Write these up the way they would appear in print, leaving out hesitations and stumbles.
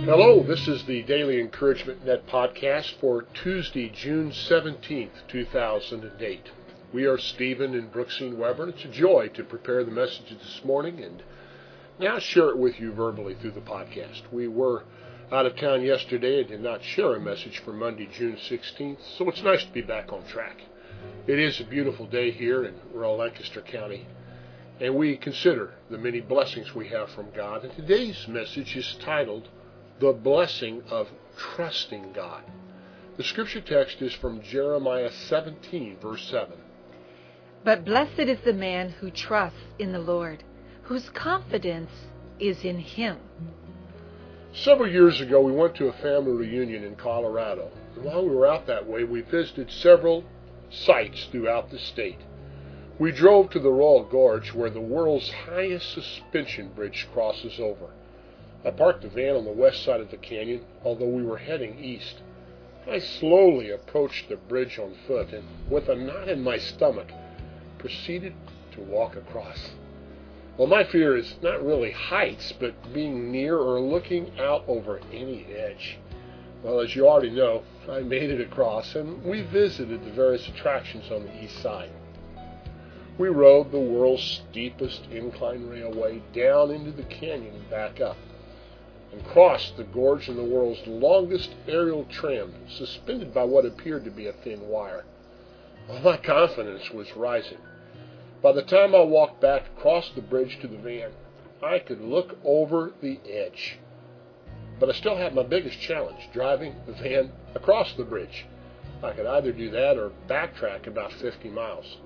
Hello, this is the Daily Encouragement Net podcast for Tuesday, June 17th, 2008. We are Stephen and Brooksine Weber. It's a joy to prepare the message this morning and now share it with you verbally through the podcast. We were out of town yesterday and did not share a message for Monday, June 16th, so it's nice to be back on track. It is a beautiful day here in rural Lancaster County, and we consider the many blessings we have from God. And today's message is titled, The Blessing of Trusting God. The scripture text is from Jeremiah 17, verse 7. But blessed is the man who trusts in the Lord, whose confidence is in Him. Several years ago, we went to a family reunion in Colorado, and while we were out that way, we visited several sites throughout the state. We drove to the Royal Gorge, where the world's highest suspension bridge crosses over. I parked the van on the west side of the canyon, although we were heading east. I slowly approached the bridge on foot, and with a knot in my stomach, proceeded to walk across. Well, my fear is not really heights, but being near or looking out over any edge. Well, as you already know, I made it across, and we visited the various attractions on the east side. We rode the world's steepest incline railway down into the canyon and back up, and crossed the gorge in the world's longest aerial tram, suspended by what appeared to be a thin wire. Well, my confidence was rising. By the time I walked back across the bridge to the van, I could look over the edge. But I still had my biggest challenge, driving the van across the bridge. I could either do that or backtrack about 50 miles.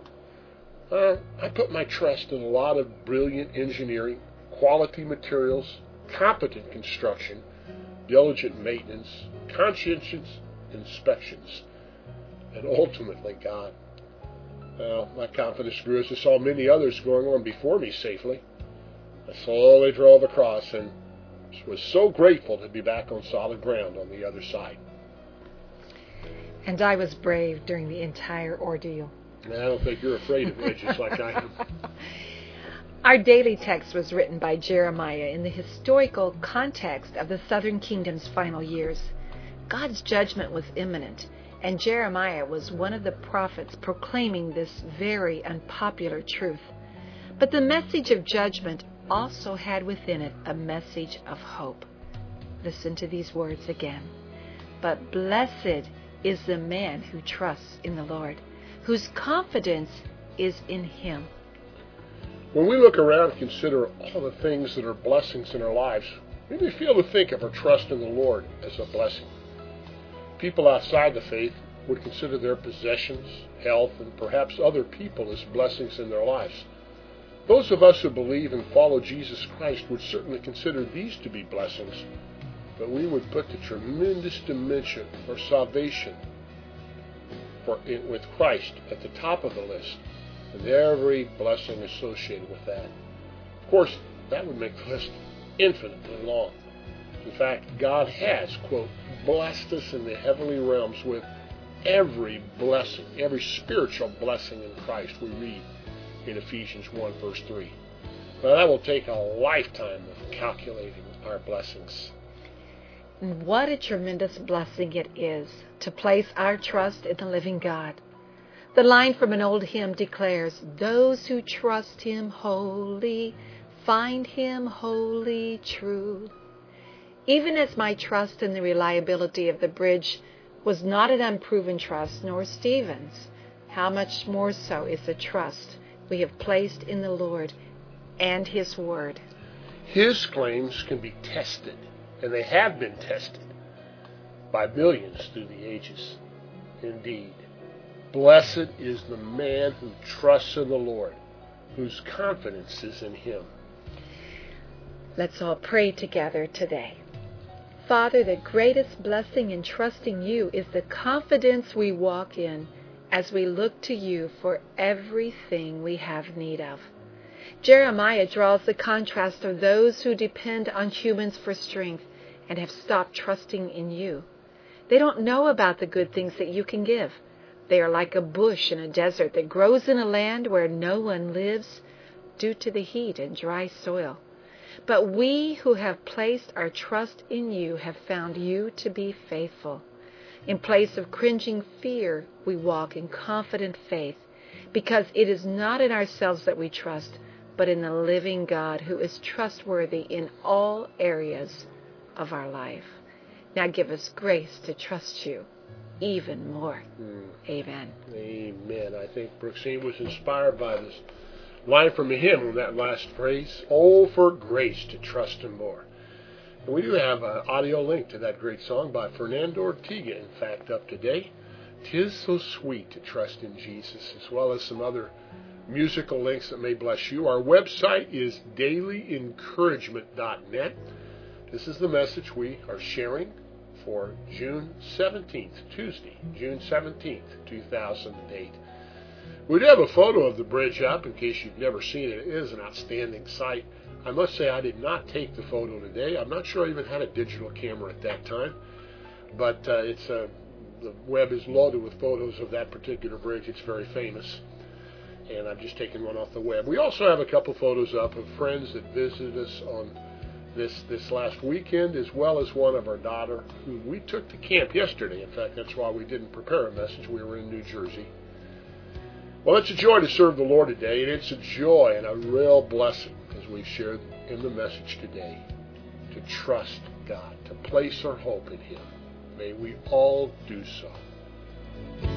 I put my trust in a lot of brilliant engineering, quality materials, competent construction, diligent maintenance, conscientious inspections, and ultimately God. Well, my confidence grew as I saw many others going on before me safely. I slowly drove across and was so grateful to be back on solid ground on the other side. And I was brave during the entire ordeal. I don't think you're afraid of edges like I am. Our daily text was written by Jeremiah in the historical context of the southern kingdom's final years. God's judgment was imminent, and Jeremiah was one of the prophets proclaiming this very unpopular truth. But the message of judgment also had within it a message of hope. Listen to these words again. But blessed is the man who trusts in the Lord, whose confidence is in Him. When we look around and consider all the things that are blessings in our lives, we may feel to think of our trust in the Lord as a blessing. People outside the faith would consider their possessions, health, and perhaps other people as blessings in their lives. Those of us who believe and follow Jesus Christ would certainly consider these to be blessings, but we would put the tremendous dimension for salvation with Christ at the top of the list, and every blessing associated with that. Of course, that would make the list infinitely long. In fact, God has, quote, blessed us in the heavenly realms with every blessing, every spiritual blessing in Christ, we read in Ephesians 1, verse 3. Now, that will take a lifetime of calculating our blessings. What a tremendous blessing it is to place our trust in the living God. The line from an old hymn declares, "Those who trust Him wholly find Him wholly true." Even as my trust in the reliability of the bridge was not an unproven trust, nor Stephen's, how much more so is the trust we have placed in the Lord and His Word. His claims can be tested, and they have been tested by millions through the ages. Indeed, blessed is the man who trusts in the Lord, whose confidence is in Him. Let's all pray together today. Father, the greatest blessing in trusting You is the confidence we walk in as we look to You for everything we have need of. Jeremiah draws the contrast of those who depend on humans for strength and have stopped trusting in You. They don't know about the good things that You can give. They are like a bush in a desert that grows in a land where no one lives due to the heat and dry soil. But we who have placed our trust in you have found you to be faithful. In place of cringing fear, we walk in confident faith, because it is not in ourselves that we trust, but in the living God who is trustworthy in all areas of our life. Now give us grace to trust you even more. Amen. Amen. I think Brooksine was inspired by this line from a hymn in that last phrase. Oh, for grace to trust him more. And we do have an audio link to that great song by Fernando Ortega, in fact, up today. 'Tis so sweet to trust in Jesus, as well as some other musical links that may bless you. Our website is dailyencouragement.net. This is the message we are sharing for June 17th, Tuesday, June 17th, 2008. We do have a photo of the bridge up in case you've never seen it. It is an outstanding sight. I must say I did not take the photo today. I'm not sure I even had a digital camera at that time, but the web is loaded with photos of that particular bridge. It's very famous, and I've just taken one off the web. We also have a couple photos up of friends that visited us on this last weekend, as well as one of our daughter who we took to camp yesterday. In fact, that's why we didn't prepare a message. We were in New Jersey. Well, it's a joy to serve the Lord today, and it's a joy and a real blessing, as we've shared in the message today, to trust God, to place our hope in Him. May we all do so.